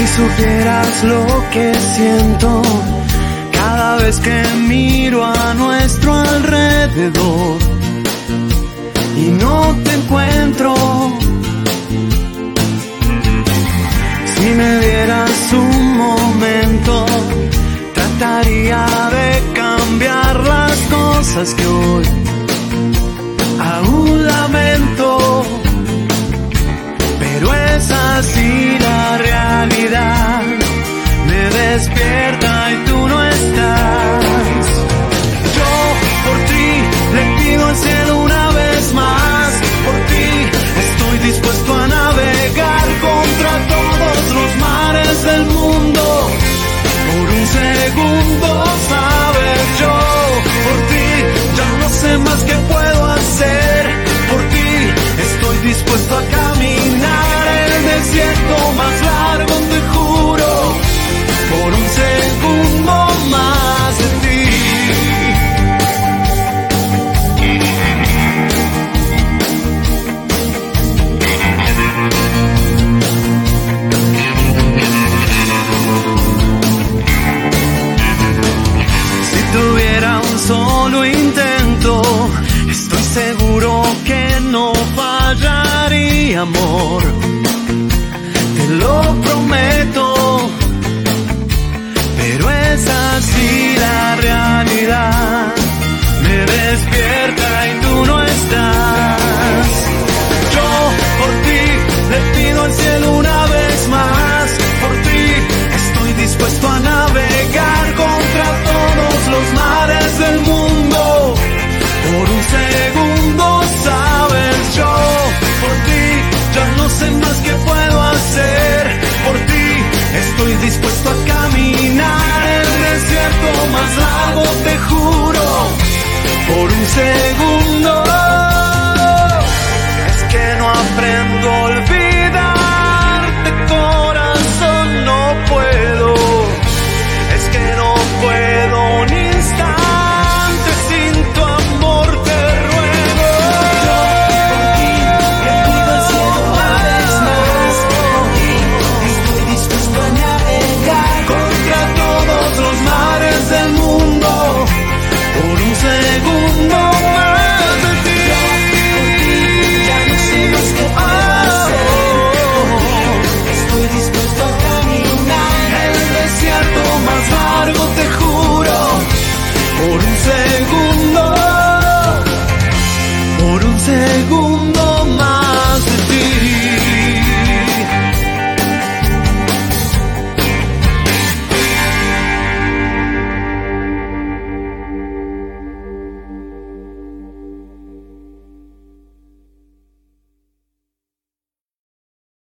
supieras lo que siento cada vez que miro a nuestro alrededor y no te encuentro. Si me dieras un momento, trataría de cambiar las cosas que hoy aún lamento. Pero es así la realidad, me despierta y tú no estás. Yo por ti le pido al cielo una vez más, por ti estoy dispuesto a navegar contra todos los mares del mundo. Por un segundo, sabes, yo por ti ya no sé más qué puedo hacer. Por ti estoy dispuesto a caminar el desierto más largo, te juro, por un segundo más de ti. Si tuviera un solo intento, estoy seguro que no fallaría, amor, te lo prometo. Pero es así la realidad, me despierta y tú no estás. Yo por ti le pido al cielo una vez más, por ti estoy dispuesto a navegar contra todos los mares del mundo. Por un segundo, sabes, yo por ti ya no sé más qué puedo hacer. Por ti estoy dispuesto a caminar el desierto más largo, te juro, por un segundo. Es que no aprendo a olvidarte, corazón, no puedo. Es que no puedo un instante sin tu amor, te ruego. Yo por ti le pido al cielo una vez más, por ti estoy dispuesto a navegar contra todos los mares del mundo. Por un segundo más de ti. Por ti ya no sé más qué puedo hacer. Estoy dispuesto a caminar el desierto más largo, te juro, por un segundo, por un segundo.